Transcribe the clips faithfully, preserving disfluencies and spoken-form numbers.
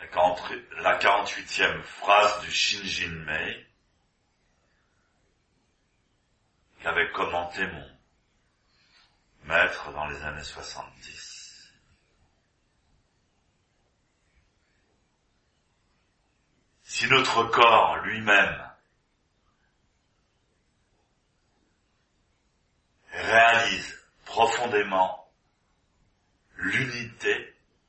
la quarante-huitième phrase du Shinjinmei qu'avait commenté mon maître dans les années soixante-dix. Si notre corps lui-même réalise profondément l'unité,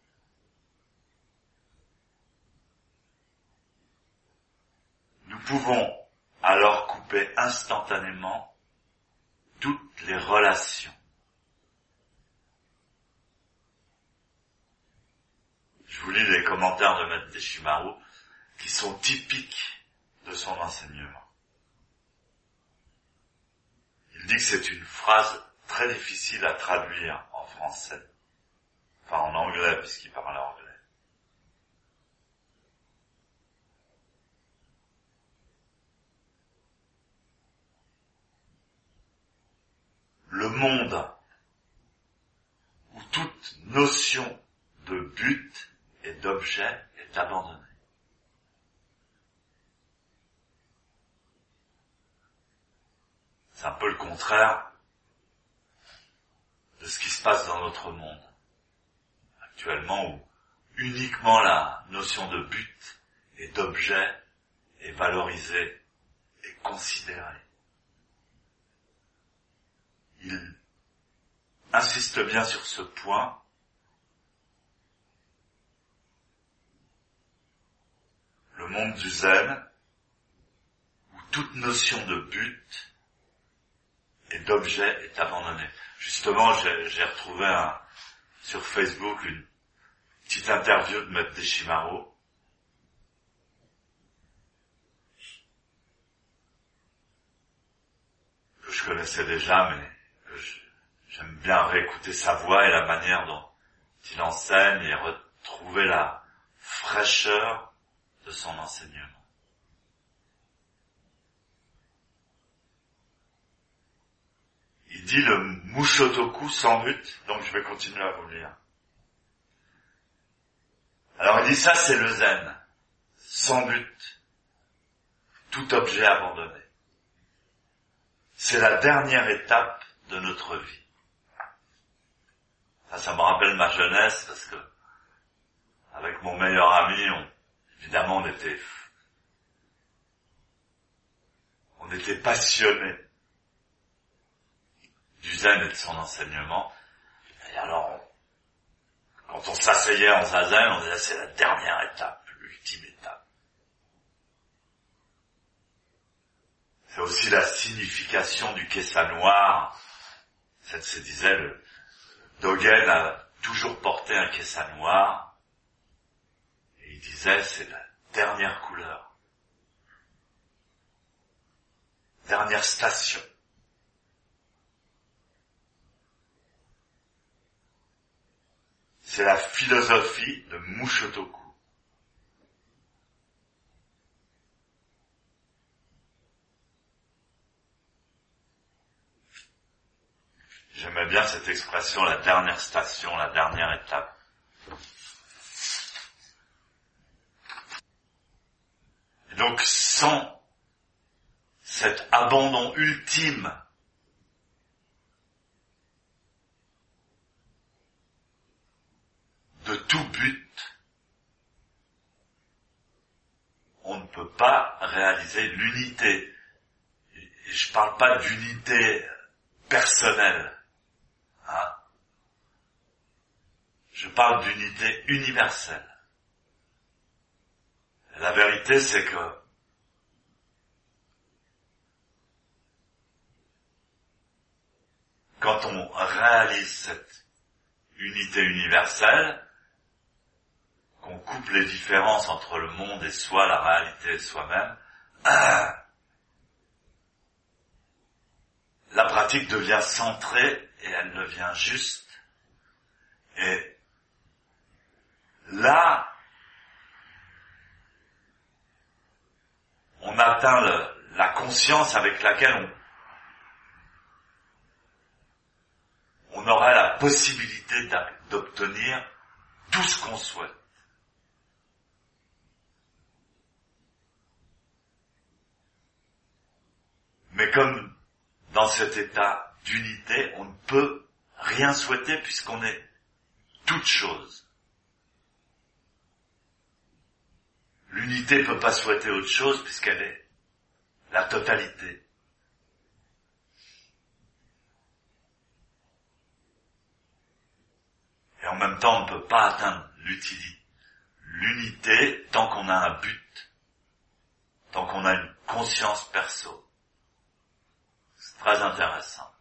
nous pouvons alors couper instantanément toutes les relations. Je vous lis les commentaires de Maître Deshimaru qui sont typiques de son enseignement. Il dit que c'est une phrase très difficile à traduire en français, enfin en anglais puisqu'il parle anglais. Le monde où toute notion de but et d'objet est abandonnée. C'est un peu le contraire de ce qui se passe dans notre monde actuellement, où uniquement la notion de but et d'objet est valorisée et considérée. Il insiste bien sur ce point. Le monde du zen, où toute notion de but et d'objet est abandonnée. Justement, j'ai, j'ai retrouvé un, sur Facebook une petite interview de Maître Deshimaru. Que je connaissais déjà, mais que je, j'aime bien réécouter sa voix et la manière dont il enseigne et retrouver la fraîcheur de son enseignement. Il dit le Mushotoku sans but, donc je vais continuer à vous lire. Alors il dit ça, c'est le zen, sans but, tout objet abandonné. C'est la dernière étape de notre vie. Ça, ça me rappelle ma jeunesse, parce que avec mon meilleur ami, on, évidemment on était, on était passionnés du zen et de son enseignement. Et alors, quand on s'asseyait en zazen, on disait c'est la dernière étape, l'ultime étape. C'est aussi la signification du kessa noir. Ça se disait, le Dogen a toujours porté un kessa noir. Et il disait c'est la dernière couleur. Dernière station. C'est la philosophie de Mushotoku. J'aimais bien cette expression, la dernière station, la dernière étape. Et donc, sans cet abandon ultime de tout but, on ne peut pas réaliser l'unité. Et je parle pas d'unité personnelle, hein. Je parle d'unité universelle. Et la vérité, c'est que quand on réalise cette unité universelle, qu'on coupe les différences entre le monde et soi, la réalité et soi-même, ah, la pratique devient centrée et elle devient juste. Et là, on atteint le, la conscience avec laquelle on, on aurait la possibilité d'obtenir tout ce qu'on souhaite. Mais comme dans cet état d'unité, on ne peut rien souhaiter puisqu'on est toute chose. L'unité ne peut pas souhaiter autre chose puisqu'elle est la totalité. Et en même temps, on ne peut pas atteindre l'utilité, l'unité tant qu'on a un but, tant qu'on a une conscience perso. C'est très intéressant.